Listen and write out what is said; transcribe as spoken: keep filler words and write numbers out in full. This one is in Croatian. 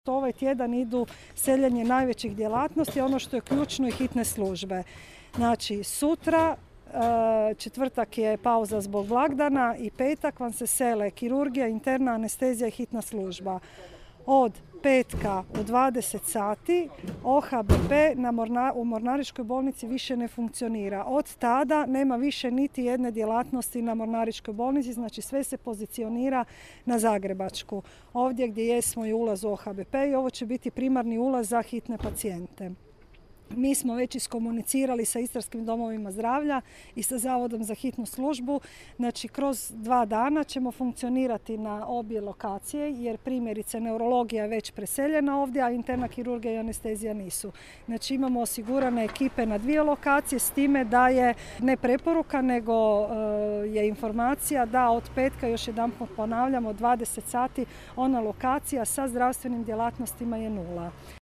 Ovaj tjedan idu seljenje najvećih djelatnosti, ono što je ključno i hitne službe. Znači sutra, četvrtak je pauza zbog blagdana i petak vam se sele kirurgija, interna anestezija i hitna služba. Od petka u dvadeset sati O H B P na Morna, u Mornaričkoj bolnici više ne funkcionira. Od tada nema više niti jedne djelatnosti na Mornaričkoj bolnici, znači sve se pozicionira na Zagrebačku. Ovdje gdje jesmo i ulaz u O H B P i ovo će biti primarni ulaz za hitne pacijente. Mi smo već iskomunicirali sa Istarskim domovima zdravlja i sa Zavodom za hitnu službu. Znači, kroz dva dana ćemo funkcionirati na obje lokacije, jer primjerice neurologija je već preseljena ovdje, a interna kirurgija i anestezija nisu. Znači, imamo osigurane ekipe na dvije lokacije, s time da je ne preporuka, nego je informacija da od petka, još jedanput ponavljamo, dvadeset sati ona lokacija sa zdravstvenim djelatnostima je nula.